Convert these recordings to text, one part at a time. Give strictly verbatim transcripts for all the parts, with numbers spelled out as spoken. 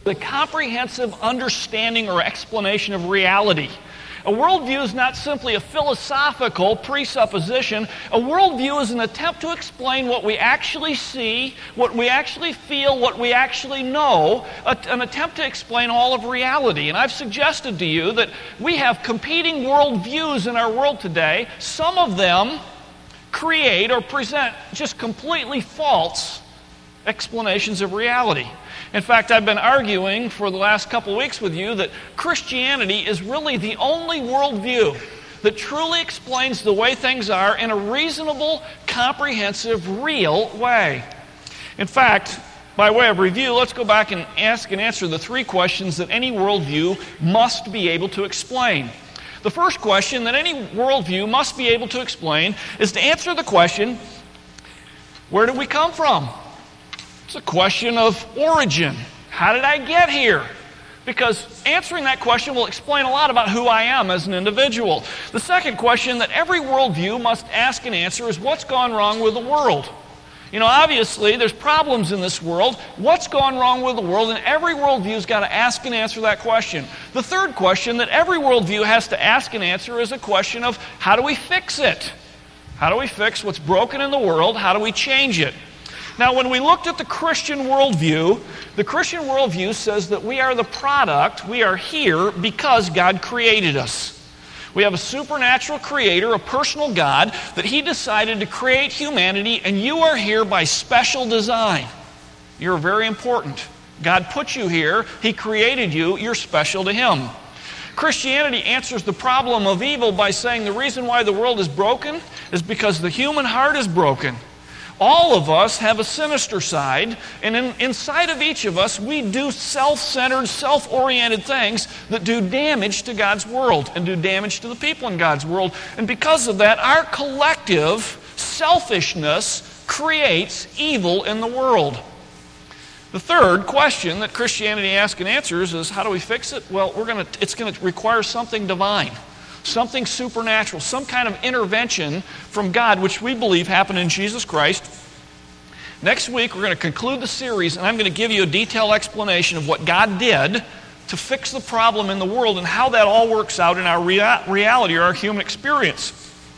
the comprehensive understanding or explanation of reality. A worldview is not simply a philosophical presupposition. A worldview is an attempt to explain what we actually see, what we actually feel, what we actually know, a, an attempt to explain all of reality. And I've suggested to you that we have competing worldviews in our world today. Some of them create or present just completely false explanations of reality. In fact, I've been arguing for the last couple weeks with you that Christianity is really the only worldview that truly explains the way things are in a reasonable, comprehensive, real way. In fact, by way of review, let's go back and ask and answer the three questions that any worldview must be able to explain. The first question that any worldview must be able to explain is to answer the question, where did we come from? It's a question of origin. How did I get here? Because answering that question will explain a lot about who I am as an individual. The second question that every worldview must ask and answer is, what's gone wrong with the world? You know, obviously, there's problems in this world. What's gone wrong with the world? And every worldview's got to ask and answer that question. The third question that every worldview has to ask and answer is a question of, how do we fix it? How do we fix what's broken in the world? How do we change it? Now, when we looked at the Christian worldview, the Christian worldview says that we are the product, we are here because God created us. We have a supernatural creator, a personal God, that He decided to create humanity, and you are here by special design. You're very important. God put you here. He created you. You're special to Him. Christianity answers the problem of evil by saying the reason why the world is broken is because the human heart is broken. All of us have a sinister side, and in, inside of each of us, we do self-centered, self-oriented things that do damage to God's world and do damage to the people in God's world. And because of that, our collective selfishness creates evil in the world. The third question that Christianity asks and answers is, how do we fix it? Well, we're going to, it's going to require something divine. Something supernatural, some kind of intervention from God, which we believe happened in Jesus Christ. Next week, we're going to conclude the series, and I'm going to give you a detailed explanation of what God did to fix the problem in the world and how that all works out in our rea- reality or our human experience.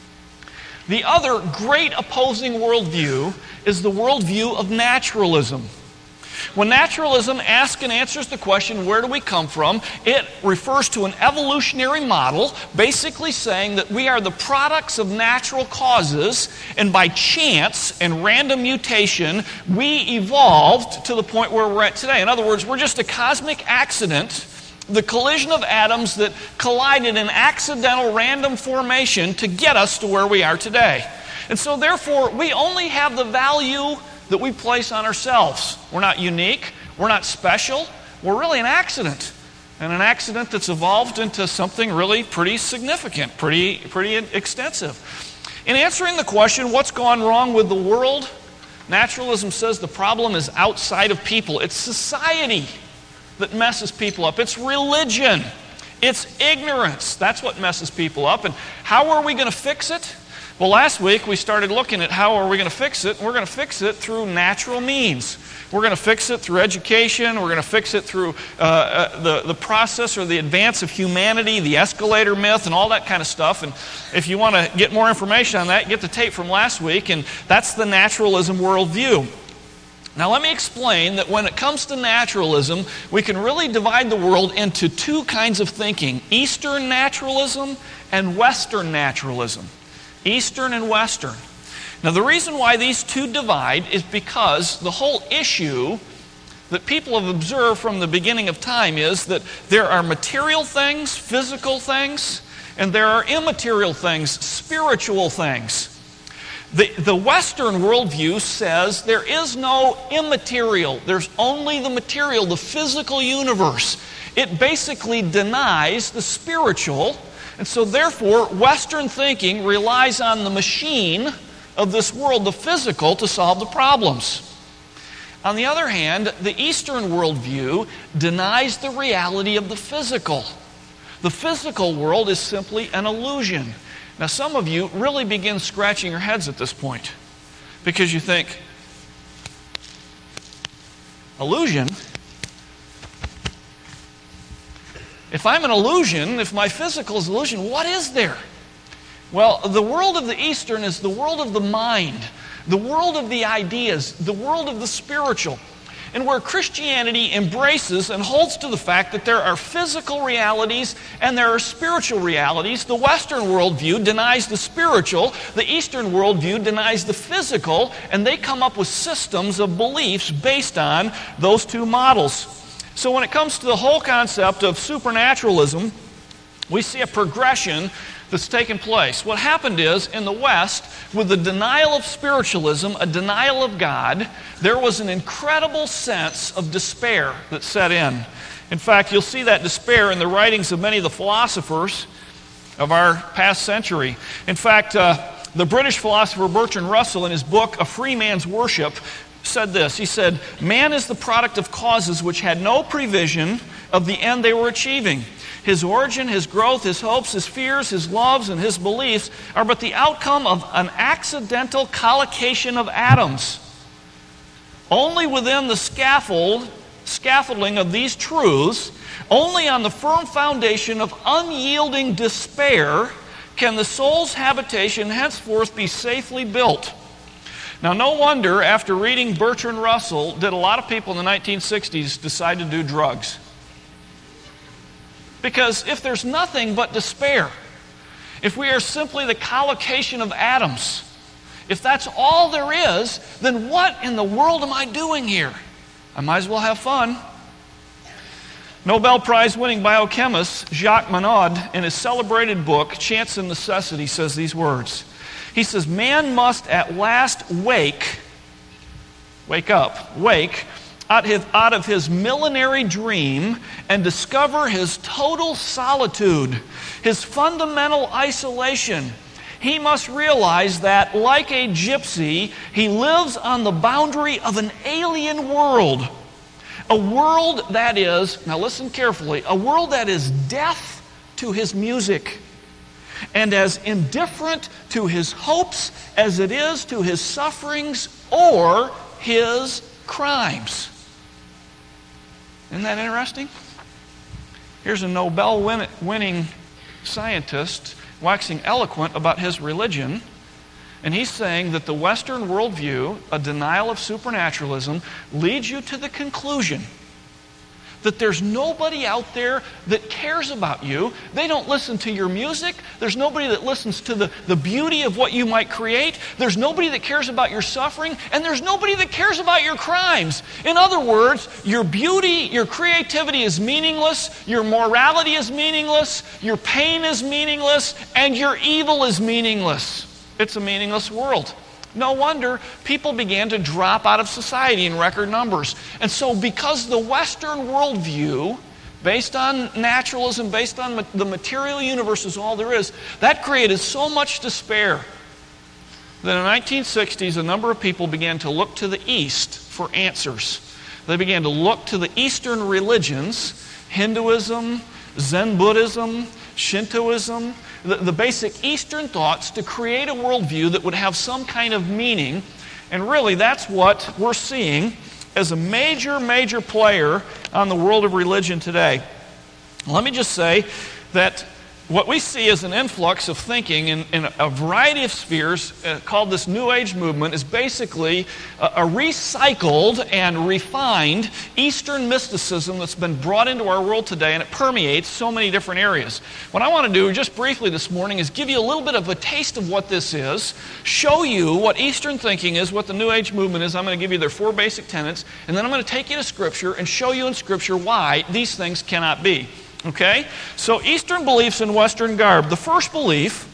The other great opposing worldview is the worldview of naturalism. When naturalism asks and answers the question, where do we come from, it refers to an evolutionary model, basically saying that we are the products of natural causes, and by chance and random mutation, we evolved to the point where we're at today. In other words, we're just a cosmic accident, the collision of atoms that collided in accidental random formation to get us to where we are today. And so therefore, we only have the value that we place on ourselves. We're not unique. We're not special. We're really an accident. And an accident that's evolved into something really pretty significant, pretty, pretty extensive. In answering the question, what's gone wrong with the world? Naturalism says the problem is outside of people. It's society that messes people up. It's religion. It's ignorance. That's what messes people up. And how are we going to fix it? Well, last week we started looking at how are we going to fix it. We're going to fix it through natural means. We're going to fix it through education. We're going to fix it through uh, uh, the, the process or the advance of humanity, the escalator myth, and all that kind of stuff. And if you want to get more information on that, get the tape from last week, and that's the naturalism worldview. Now let me explain that when it comes to naturalism, we can really divide the world into two kinds of thinking, Eastern naturalism and Western naturalism. Eastern and Western. Now the reason why these two divide is because the whole issue that people have observed from the beginning of time is that there are material things, physical things, and there are immaterial things, spiritual things. The, the Western worldview says there is no immaterial, there's only the material, the physical universe. It basically denies the spiritual. And so therefore, Western thinking relies on the machine of this world, the physical, to solve the problems. On the other hand, the Eastern worldview denies the reality of the physical. The physical world is simply an illusion. Now some of you really begin scratching your heads at this point because you think, illusion? If I'm an illusion, if my physical is illusion, what is there? Well, the world of the Eastern is the world of the mind, the world of the ideas, the world of the spiritual. And where Christianity embraces and holds to the fact that there are physical realities and there are spiritual realities, the Western worldview denies the spiritual, the Eastern worldview denies the physical, and they come up with systems of beliefs based on those two models. So when it comes to the whole concept of supernaturalism, we see a progression that's taken place. What happened is, in the West, with the denial of spiritualism, a denial of God, there was an incredible sense of despair that set in. In fact, you'll see that despair in the writings of many of the philosophers of our past century. In fact, uh, the British philosopher Bertrand Russell, in his book, A Free Man's Worship, said this. He said, "Man is the product of causes which had no prevision of the end they were achieving. His origin, his growth, his hopes, his fears, his loves, and his beliefs are but the outcome of an accidental collocation of atoms. Only within the scaffold, scaffolding of these truths, only on the firm foundation of unyielding despair, can the soul's habitation henceforth be safely built." Now, no wonder, after reading Bertrand Russell, did a lot of people in the nineteen sixties decide to do drugs. Because if there's nothing but despair, if we are simply the collocation of atoms, if that's all there is, then what in the world am I doing here? I might as well have fun. Nobel Prize winning biochemist Jacques Monod, in his celebrated book, Chance and Necessity, says these words. He says, "Man must at last wake, wake up, wake, out of his millenary dream and discover his total solitude, his fundamental isolation. He must realize that, like a gypsy, he lives on the boundary of an alien world. A world that is, now listen carefully, a world that is deaf to his music and as indifferent to his hopes as it is to his sufferings or his crimes." Isn't that interesting? Here's a Nobel-winning scientist waxing eloquent about his religion, and he's saying that the Western worldview, a denial of supernaturalism, leads you to the conclusion that there's nobody out there that cares about you. They don't listen to your music. There's nobody that listens to the, the beauty of what you might create. There's nobody that cares about your suffering. And there's nobody that cares about your crimes. In other words, your beauty, your creativity is meaningless. Your morality is meaningless. Your pain is meaningless. And your evil is meaningless. It's a meaningless world. No wonder people began to drop out of society in record numbers. And so because the Western worldview, based on naturalism, based on the material universe is all there is, that created so much despair that in the nineteen sixties a number of people began to look to the East for answers. They began to look to the Eastern religions, Hinduism, Zen Buddhism, Shintoism, the, the basic Eastern thoughts, to create a worldview that would have some kind of meaning. And really, that's what we're seeing as a major, major player on the world of religion today. Let me just say that what we see as an influx of thinking in, in a variety of spheres uh, called this New Age movement is basically a, a recycled and refined Eastern mysticism that's been brought into our world today, and it permeates so many different areas. What I want to do just briefly this morning is give you a little bit of a taste of what this is, show you what Eastern thinking is, what the New Age movement is. I'm going to give you their four basic tenets, and then I'm going to take you to Scripture and show you in Scripture why these things cannot be. Okay? So Eastern beliefs in Western garb. The first belief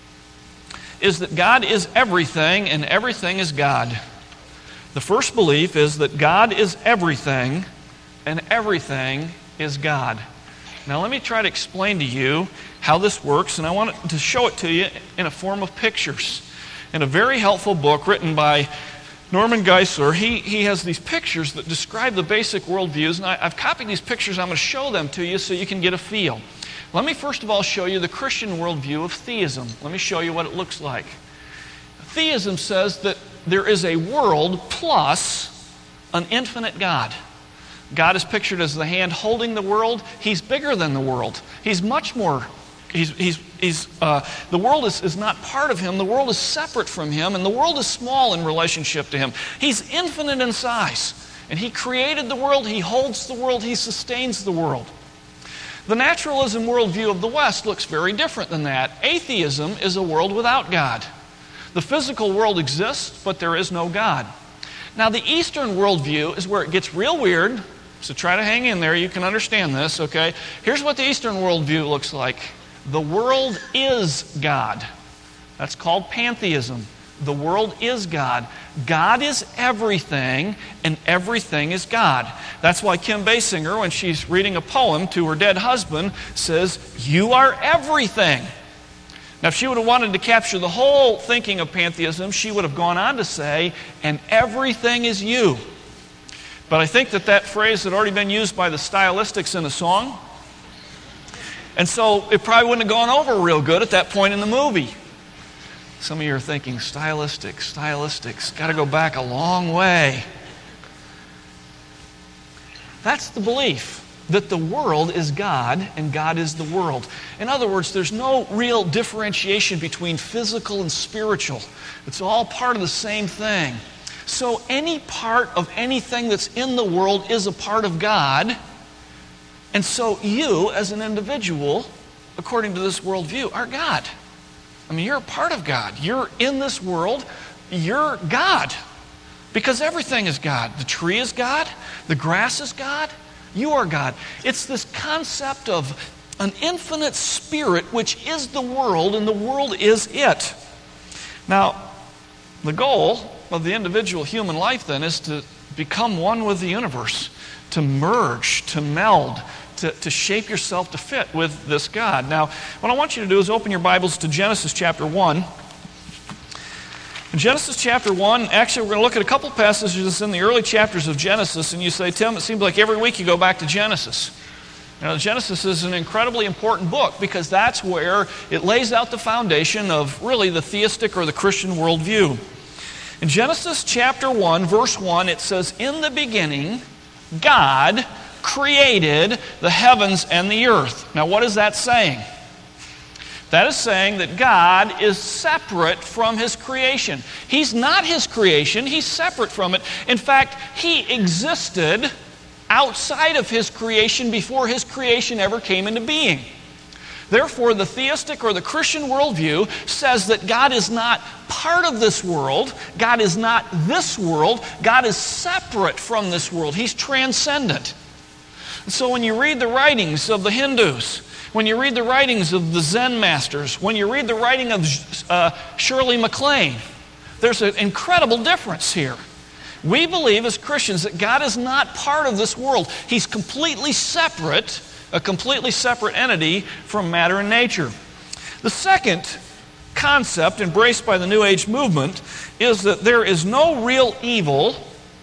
is that God is everything and everything is God. The first belief is that God is everything and everything is God. Now let me try to explain to you how this works, and I want to show it to you in a form of pictures. In a very helpful book written by Norman Geisler, he, he has these pictures that describe the basic worldviews, and I, I've copied these pictures. I'm going to show them to you so you can get a feel. Let me first of all show you the Christian worldview of theism. Let me show you what it looks like. Theism says that there is a world plus an infinite God. God is pictured as the hand holding the world. He's bigger than the world. He's much more, he's, he's, he's, uh, the world is, is not part of him. The world is separate from him, and the world is small in relationship to him. He's infinite in size, and he created the world, he holds the world, he sustains the world. The naturalism worldview of the West looks very different than that. Atheism is a world without God. The physical world exists, but there is no God. Now, the Eastern worldview is where it gets real weird, so try to hang in there. You can understand this, okay? Here's what the Eastern worldview looks like. The world is God. That's called pantheism. The world is God. God is everything, and everything is God. That's why Kim Basinger, when she's reading a poem to her dead husband, says, "You are everything." Now, if she would have wanted to capture the whole thinking of pantheism, she would have gone on to say, "And everything is you." But I think that that phrase had already been used by the stylistics in a song, and so it probably wouldn't have gone over real good at that point in the movie. Some of you are thinking, stylistics, stylistics, got to go back a long way. That's the belief, that the world is God and God is the world. In other words, there's no real differentiation between physical and spiritual. It's all part of the same thing. So any part of anything that's in the world is a part of God. And so you, as an individual, according to this worldview, are God. I mean, you're a part of God. You're in this world. You're God. Because everything is God. The tree is God. The grass is God. You are God. It's this concept of an infinite spirit which is the world, and the world is it. Now, the goal of the individual human life then is to become one with the universe, to merge, to meld, to, to shape yourself to fit with this God. Now, what I want you to do is open your Bibles to Genesis chapter one. In Genesis chapter one, actually we're going to look at a couple passages in the early chapters of Genesis, and you say, "Tim, it seems like every week you go back to Genesis." Now, Genesis is an incredibly important book because that's where it lays out the foundation of really the theistic or the Christian worldview. In Genesis chapter one, verse one, it says, "In the beginning, God created the heavens and the earth." Now, what is that saying? That is saying that God is separate from His creation. He's not His creation. He's separate from it. In fact, He existed outside of His creation before His creation ever came into being. Therefore, the theistic or the Christian worldview says that God is not part of this world. God is not this world. God is separate from this world. He's transcendent. So when you read the writings of the Hindus, when you read the writings of the Zen masters, when you read the writing of uh, Shirley MacLaine, there's an incredible difference here. We believe as Christians that God is not part of this world. He's completely separate, a completely separate entity from matter and nature. The second concept embraced by the New Age movement is that there is no real evil,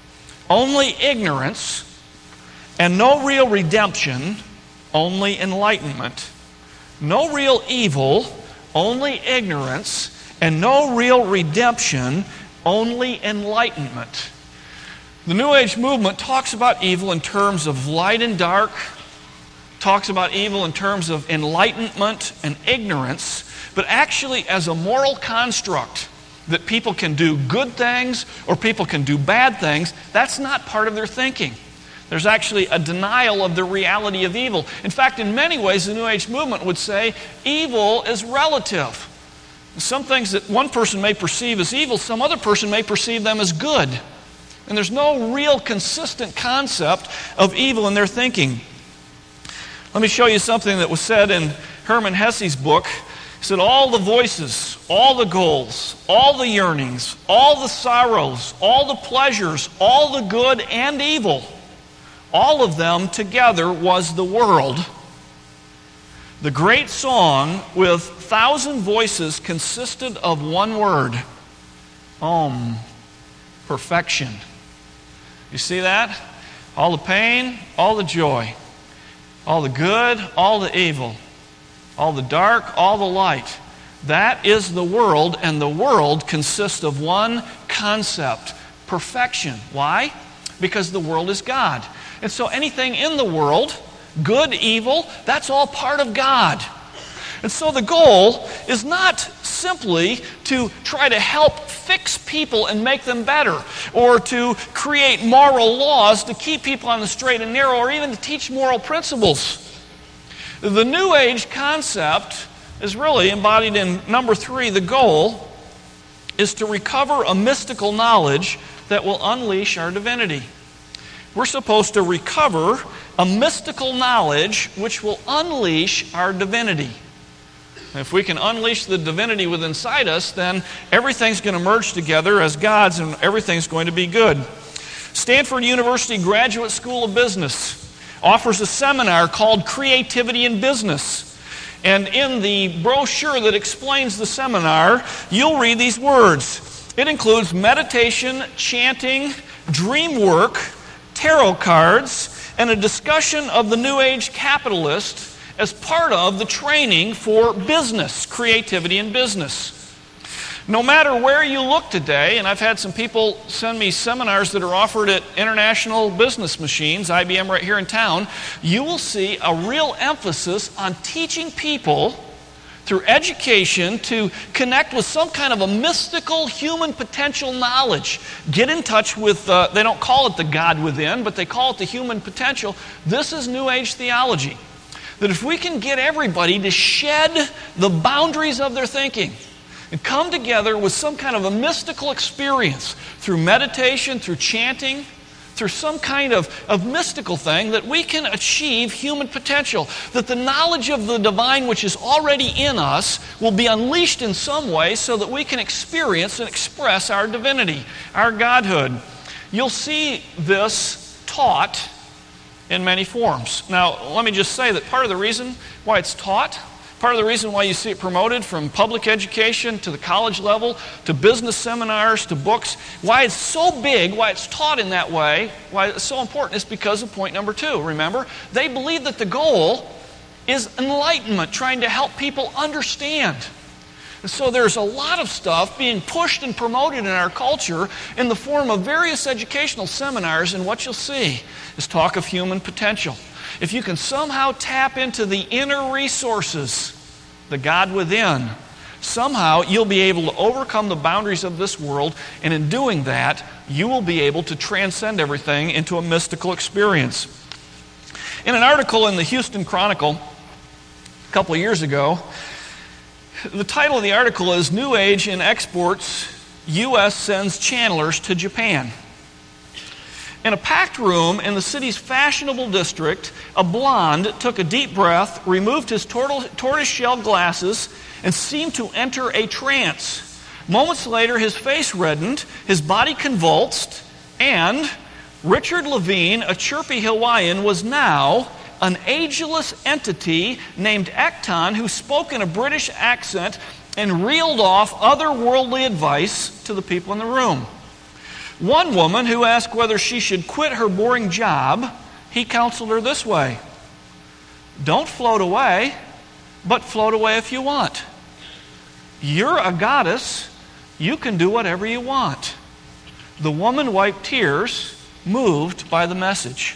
only ignorance, and no real redemption, only enlightenment. No real evil, only ignorance, and no real redemption, only enlightenment. The New Age movement talks about evil in terms of light and dark, talks about evil in terms of enlightenment and ignorance, but actually as a moral construct that people can do good things or people can do bad things, that's not part of their thinking. There's actually a denial of the reality of evil. In fact, in many ways, the New Age movement would say evil is relative. Some things that one person may perceive as evil, some other person may perceive them as good. And there's no real consistent concept of evil in their thinking. Let me show you something that was said in Hermann Hesse's book. He said, "All the voices, all the goals, all the yearnings, all the sorrows, all the pleasures, all the good and evil, all of them together was the world. The great song with thousand voices consisted of one word, Om, perfection." You see that? All the pain, all the joy, all the good, all the evil, all the dark, all the light. That is the world, and the world consists of one concept, perfection. Why? Because the world is God. And so anything in the world, good, evil, that's all part of God. And so the goal is not simply to try to help fix people and make them better, or to create moral laws to keep people on the straight and narrow, or even to teach moral principles. The New Age concept is really embodied in number three. The goal is to recover a mystical knowledge that will unleash our divinity. We're supposed to recover a mystical knowledge which will unleash our divinity. If we can unleash the divinity within inside us, then everything's going to merge together as God's and everything's going to be good. Stanford University Graduate School of Business offers a seminar called Creativity in Business. And in the brochure that explains the seminar, you'll read these words. It includes meditation, chanting, dream work, tarot cards, and a discussion of the New Age capitalist as part of the training for business, creativity in business. No matter where you look today, and I've had some people send me seminars that are offered at International Business Machines, I B M right here in town, you will see a real emphasis on teaching people through education to connect with some kind of a mystical human potential knowledge. Get in touch with, uh, they don't call it the God within, but they call it the human potential. This is New Age theology. That if we can get everybody to shed the boundaries of their thinking and come together with some kind of a mystical experience through meditation, through chanting, through some kind of, of mystical thing, that we can achieve human potential. That the knowledge of the divine which is already in us will be unleashed in some way so that we can experience and express our divinity, our godhood. You'll see this taught in many forms. Now, let me just say that part of the reason why it's taught, part of the reason why you see it promoted from public education to the college level, to business seminars, to books, why it's so big, why it's taught in that way, why it's so important is because of point number two. Remember, they believe that the goal is enlightenment, trying to help people understand. And so there's a lot of stuff being pushed and promoted in our culture in the form of various educational seminars, and what you'll see is talk of human potential. If you can somehow tap into the inner resources, the God within, somehow you'll be able to overcome the boundaries of this world, and in doing that, you will be able to transcend everything into a mystical experience. In an article in the Houston Chronicle a couple of years ago, the title of the article is New Age in Exports, U S Sends Channelers to Japan. In a packed room in the city's fashionable district, a blonde took a deep breath, removed his tortoiseshell glasses, and seemed to enter a trance. Moments later, his face reddened, his body convulsed, and Richard Levine, a chirpy Hawaiian, was now an ageless entity named Ekton, who spoke in a British accent and reeled off otherworldly advice to the people in the room. One woman who asked whether she should quit her boring job, he counseled her this way: don't float away, but float away if you want. You're a goddess. You can do whatever you want. The woman wiped tears, moved by the message.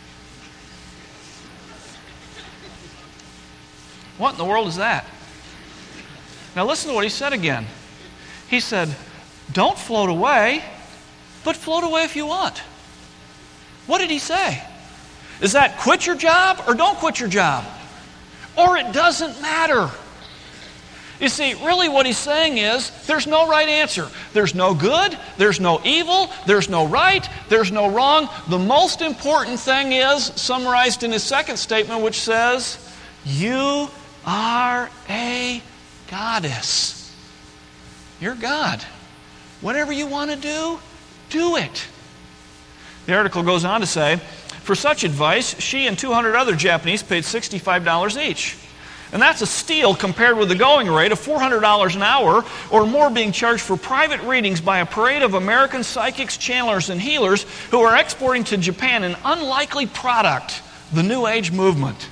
What in the world is that? Now listen to what he said again. He said, don't float away, but float away if you want. What did he say? Is that quit your job or don't quit your job? Or it doesn't matter? You see, really what he's saying is there's no right answer. There's no good, there's no evil, there's no right, there's no wrong. The most important thing is summarized in his second statement, which says, you are a goddess. You're God. Whatever you want to do, do it. The article goes on to say, for such advice, she and two hundred other Japanese paid sixty-five dollars each. And that's a steal compared with the going rate of four hundred dollars an hour or more being charged for private readings by a parade of American psychics, channelers, and healers who are exporting to Japan an unlikely product, the New Age movement.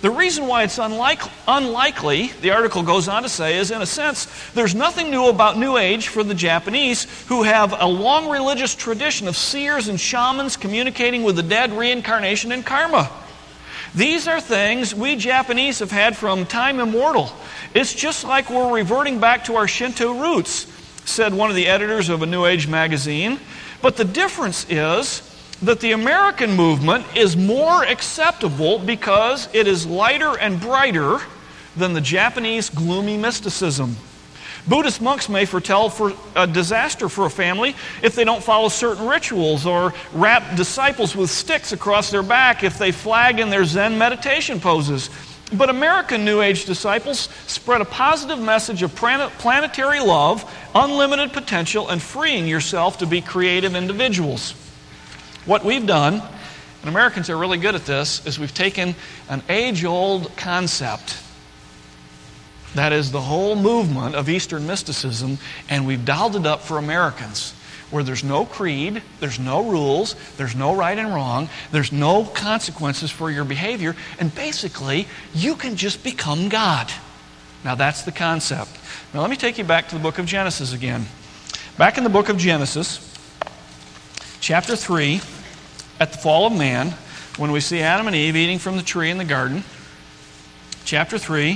The reason why it's unlike, unlikely, the article goes on to say, is in a sense, there's nothing new about New Age for the Japanese, who have a long religious tradition of seers and shamans communicating with the dead, reincarnation, and karma. These are things we Japanese have had from time immemorial. It's just like we're reverting back to our Shinto roots, said one of the editors of a New Age magazine. But the difference is that the American movement is more acceptable because it is lighter and brighter than the Japanese gloomy mysticism. Buddhist monks may foretell for a disaster for a family if they don't follow certain rituals, or wrap disciples with sticks across their back if they flag in their Zen meditation poses. But American New Age disciples spread a positive message of planetary love, unlimited potential, and freeing yourself to be creative individuals. What we've done, and Americans are really good at this, is we've taken an age-old concept, that is the whole movement of Eastern mysticism, and we've dialed it up for Americans, where there's no creed, there's no rules, there's no right and wrong, there's no consequences for your behavior, and basically, you can just become God. Now that's the concept. Now let me take you back to the book of Genesis again. Back in the book of Genesis, chapter three, at the fall of man, when we see Adam and Eve eating from the tree in the garden, chapter three,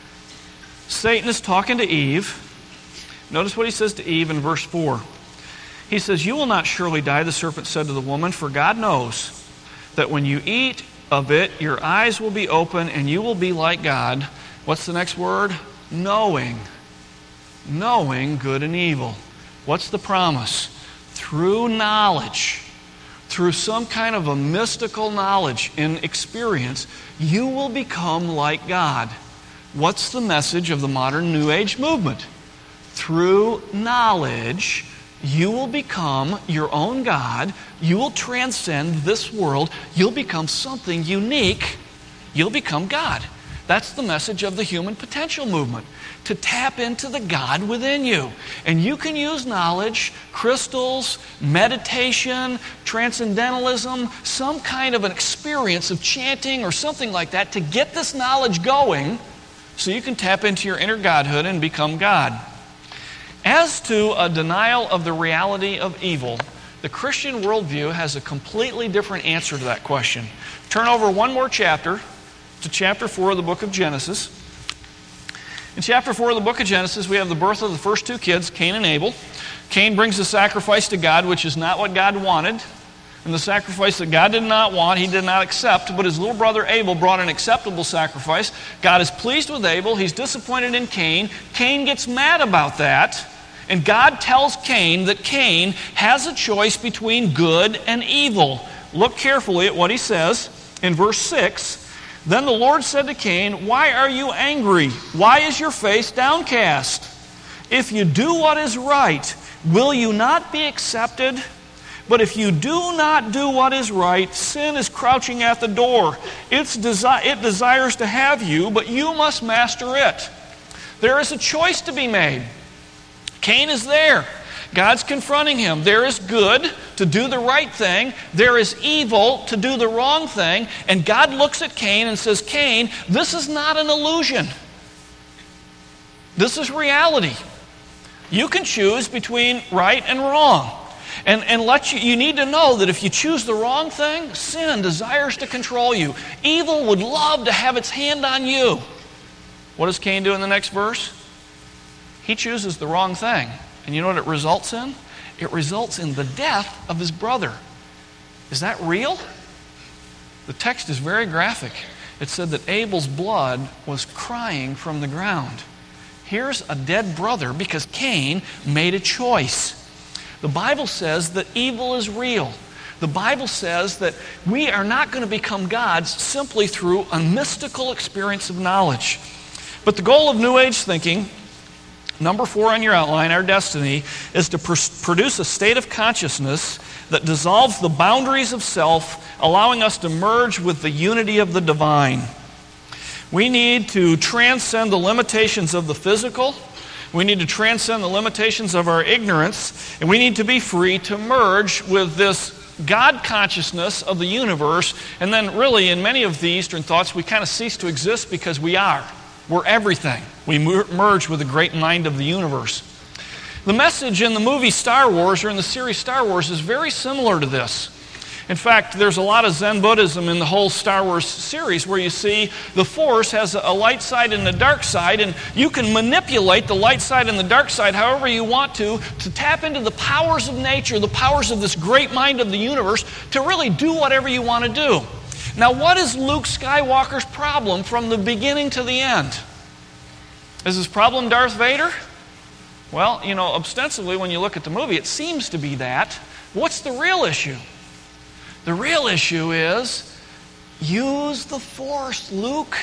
Satan is talking to Eve. Notice what he says to Eve in verse four. He says, "You will not surely die," the serpent said to the woman, "for God knows that when you eat of it, your eyes will be open and you will be like God." What's the next word? Knowing. Knowing good and evil. What's the promise? Through knowledge, through some kind of a mystical knowledge and experience, you will become like God. What's the message of the modern New Age movement? Through knowledge, you will become your own God. You will transcend this world. You'll become something unique. You'll become God. That's the message of the human potential movement, to tap into the God within you. And you can use knowledge, crystals, meditation, transcendentalism, some kind of an experience of chanting or something like that to get this knowledge going so you can tap into your inner godhood and become God. As to a denial of the reality of evil, the Christian worldview has a completely different answer to that question. Turn over one more chapter to chapter four of the book of Genesis. In chapter four of the book of Genesis, we have the birth of the first two kids, Cain and Abel. Cain brings a sacrifice to God, which is not what God wanted. And the sacrifice that God did not want, he did not accept. But his little brother Abel brought an acceptable sacrifice. God is pleased with Abel. He's disappointed in Cain. Cain gets mad about that. And God tells Cain that Cain has a choice between good and evil. Look carefully at what he says in verse six. "Then the Lord said to Cain, 'Why are you angry? Why is your face downcast? If you do what is right, will you not be accepted? But if you do not do what is right, sin is crouching at the door. It's desi- it desires to have you, but you must master it.'" There is a choice to be made. Cain is there. God's confronting him. There is good, to do the right thing. There is evil, to do the wrong thing. And God looks at Cain and says, "Cain, this is not an illusion. This is reality. You can choose between right and wrong. And, and let you, you need to know that if you choose the wrong thing, sin desires to control you. Evil would love to have its hand on you." What does Cain do in the next verse? He chooses the wrong thing. And you know what it results in? It results in the death of his brother. Is that real? The text is very graphic. It said that Abel's blood was crying from the ground. Here's a dead brother because Cain made a choice. The Bible says that evil is real. The Bible says that we are not going to become gods simply through a mystical experience of knowledge. But the goal of New Age thinking, number four on your outline, our destiny, is to pr- produce a state of consciousness that dissolves the boundaries of self, allowing us to merge with the unity of the divine. We need to transcend the limitations of the physical. We need to transcend the limitations of our ignorance. And we need to be free to merge with this God consciousness of the universe, and then really in many of the Eastern thoughts we kind of cease to exist because we are. We're everything. We merge with the great mind of the universe. The message in the movie Star Wars, or in the series Star Wars, is very similar to this. In fact, there's a lot of Zen Buddhism in the whole Star Wars series where you see the Force has a light side and a dark side, and you can manipulate the light side and the dark side however you want to, to tap into the powers of nature, the powers of this great mind of the universe, to really do whatever you want to do. Now, what is Luke Skywalker's problem from the beginning to the end? Is his problem Darth Vader? Well, you know, ostensibly when you look at the movie, it seems to be that. What's the real issue? The real issue is, use the Force, Luke.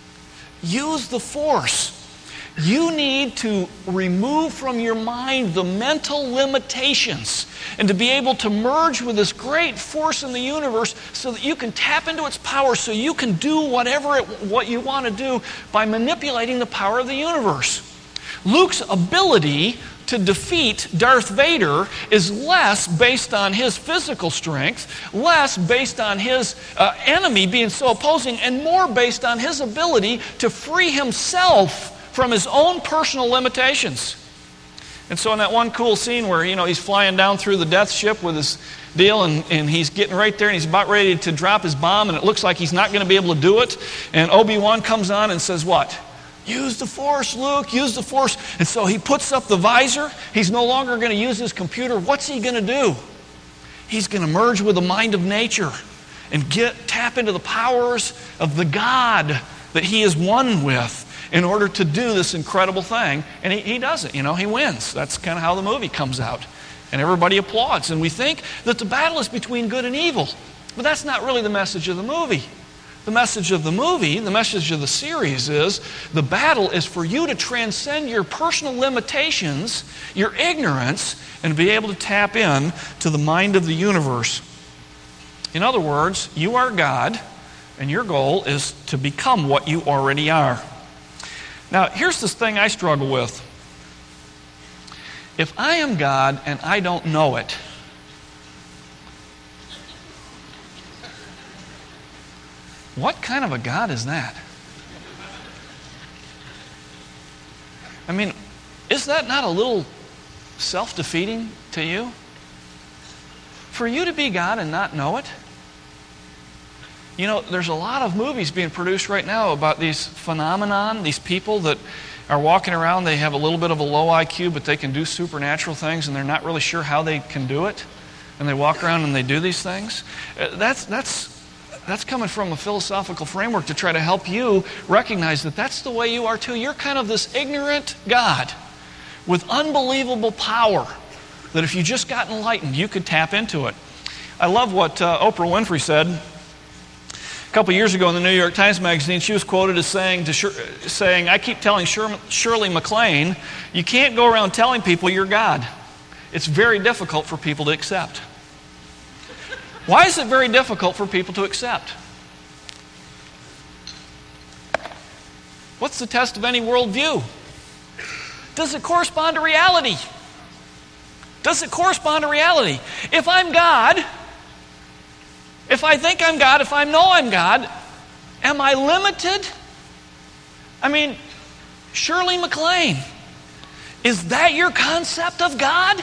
Use the Force. You need to remove from your mind the mental limitations and to be able to merge with this great force in the universe so that you can tap into its power, so you can do whatever it, what you want to do by manipulating the power of the universe. Luke's ability to defeat Darth Vader is less based on his physical strength, less based on his uh, enemy being so opposing, and more based on his ability to free himself from his own personal limitations. And so in that one cool scene where, you know, he's flying down through the death ship with his deal, and, and he's getting right there, and he's about ready to drop his bomb, and it looks like he's not going to be able to do it, and Obi-Wan comes on and says what? Use the Force, Luke, use the Force. And so he puts up the visor. He's no longer going to use his computer. What's he going to do? He's going to merge with the mind of nature and get tap into the powers of the God that he is one with in order to do this incredible thing. And he, he does it, you know, he wins. That's kind of how the movie comes out. And everybody applauds. And we think that the battle is between good and evil. But that's not really the message of the movie. The message of the movie, the message of the series is, the battle is for you to transcend your personal limitations, your ignorance, and be able to tap in to the mind of the universe. In other words, you are God, and your goal is to become what you already are. Now, here's this thing I struggle with. If I am God and I don't know it, what kind of a God is that? I mean, is that not a little self-defeating to you? For you to be God and not know it? You know, there's a lot of movies being produced right now about these phenomenon, these people that are walking around, they have a little bit of a low I Q, but they can do supernatural things, and they're not really sure how they can do it. And they walk around and they do these things. That's, that's, That's coming from a philosophical framework to try to help you recognize that that's the way you are too. You're kind of this ignorant God with unbelievable power that if you just got enlightened, you could tap into it. I love what uh, Oprah Winfrey said. A couple years ago in the New York Times Magazine, she was quoted as saying, to Shir- saying I keep telling Shir- Shirley MacLaine, you can't go around telling people you're God. It's very difficult for people to accept. Why is it very difficult for people to accept? What's the test of any worldview? Does it correspond to reality? Does it correspond to reality? If I'm God, if I think I'm God, if I know I'm God, am I limited? I mean, Shirley MacLaine, is that your concept of God?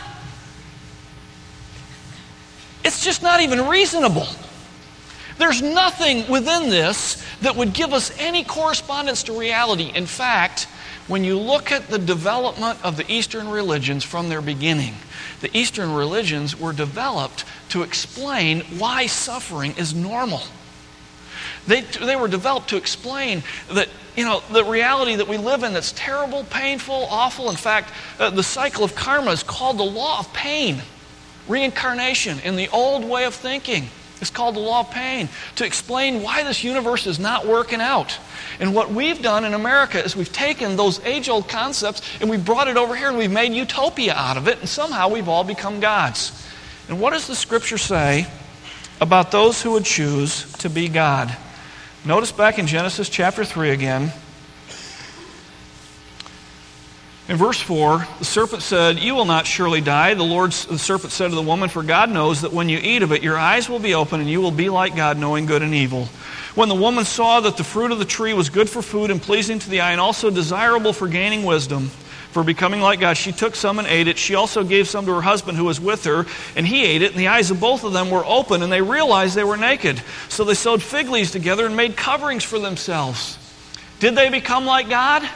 It's just not even reasonable. There's nothing within this that would give us any correspondence to reality. In fact, when you look at the development of the Eastern religions from their beginning, the Eastern religions were developed to explain why suffering is normal. They, they were developed to explain that, you know, the reality that we live in that's terrible, painful, awful. In fact, uh, the cycle of karma is called the law of pain. Reincarnation in the old way of thinking is called the law of pain, to explain why this universe is not working out. And what we've done in America is we've taken those age-old concepts and we've brought it over here and we've made utopia out of it, and somehow we've all become gods. And what does the Scripture say about those who would choose to be God? Notice back in Genesis chapter three again. In verse four, the serpent said, "You will not surely die." The Lord, the serpent said to the woman, "For God knows that when you eat of it, your eyes will be open, and you will be like God, knowing good and evil." When the woman saw that the fruit of the tree was good for food and pleasing to the eye, and also desirable for gaining wisdom, for becoming like God, she took some and ate it. She also gave some to her husband who was with her, and he ate it, and the eyes of both of them were open, and they realized they were naked. So they sewed fig leaves together and made coverings for themselves. Did they become like God?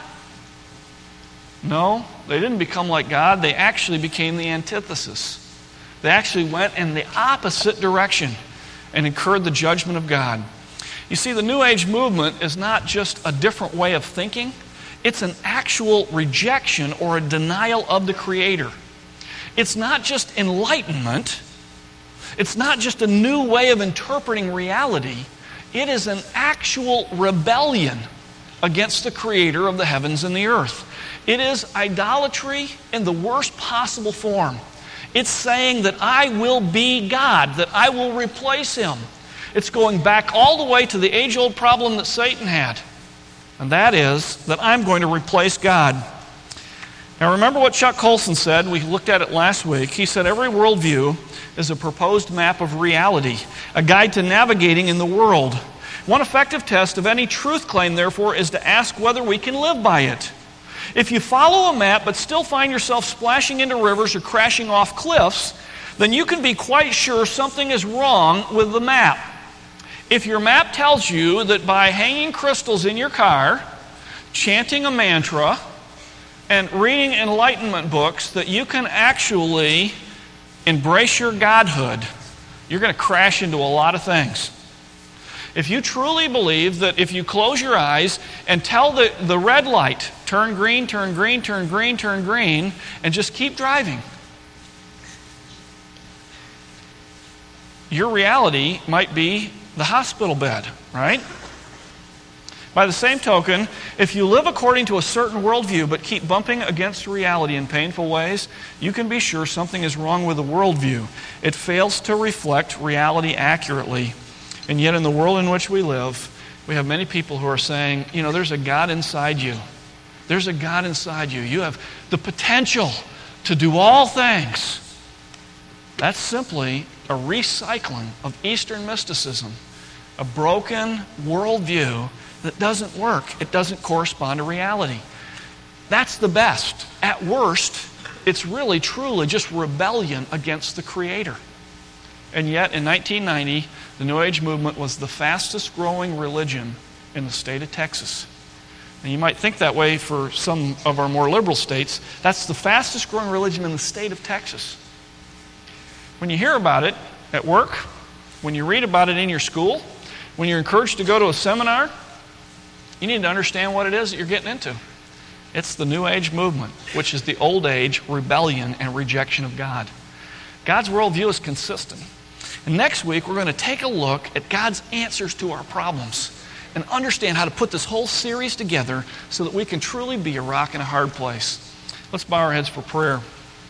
No, they didn't become like God. They actually became the antithesis. They actually went in the opposite direction and incurred the judgment of God. You see, the New Age movement is not just a different way of thinking. It's an actual rejection or a denial of the Creator. It's not just enlightenment. It's not just a new way of interpreting reality. It is an actual rebellion against the Creator of the heavens and the earth. It is idolatry in the worst possible form. It's saying that I will be God, that I will replace Him. It's going back all the way to the age-old problem that Satan had. And that is that I'm going to replace God. Now remember what Chuck Colson said. We looked at it last week. He said every worldview is a proposed map of reality, a guide to navigating in the world. One effective test of any truth claim, therefore, is to ask whether we can live by it. If you follow a map but still find yourself splashing into rivers or crashing off cliffs, then you can be quite sure something is wrong with the map. If your map tells you that by hanging crystals in your car, chanting a mantra, and reading enlightenment books that you can actually embrace your godhood, you're going to crash into a lot of things. If you truly believe that if you close your eyes and tell the, the red light, turn green, turn green, turn green, turn green, and just keep driving, your reality might be the hospital bed, right? By the same token, if you live according to a certain worldview but keep bumping against reality in painful ways, you can be sure something is wrong with the worldview. It fails to reflect reality accurately. And yet in the world in which we live, we have many people who are saying, you know, there's a God inside you. There's a God inside you. You have the potential to do all things. That's simply a recycling of Eastern mysticism, a broken worldview that doesn't work. It doesn't correspond to reality. That's the best. At worst, it's really, truly just rebellion against the Creator. And yet, in nineteen ninety, the New Age movement was the fastest growing religion in the state of Texas. And you might think that way for some of our more liberal states. That's the fastest growing religion in the state of Texas. When you hear about it at work, when you read about it in your school, when you're encouraged to go to a seminar, you need to understand what it is that you're getting into. It's the New Age movement, which is the old age rebellion and rejection of God. God's worldview is consistent. And next week, we're going to take a look at God's answers to our problems and understand how to put this whole series together so that we can truly be a rock in a hard place. Let's bow our heads for prayer.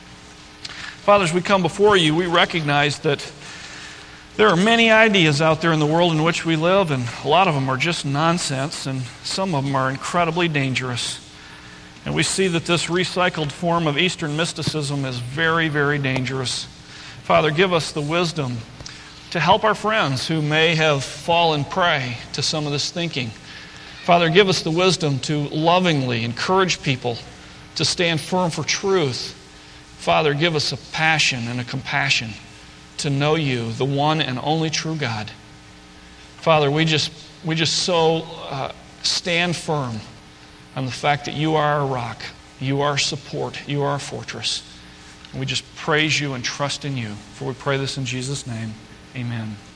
Father, as we come before you, we recognize that there are many ideas out there in the world in which we live, and a lot of them are just nonsense, and some of them are incredibly dangerous. And we see that this recycled form of Eastern mysticism is very, very dangerous. Father, give us the wisdom to help our friends who may have fallen prey to some of this thinking. Father, give us the wisdom to lovingly encourage people to stand firm for truth. Father, give us a passion and a compassion to know you, the one and only true God. Father, we just we just so uh, stand firm on the fact that you are our rock, you are our support, you are our fortress. And we just praise you and trust in you. For we pray this in Jesus' name. Amen.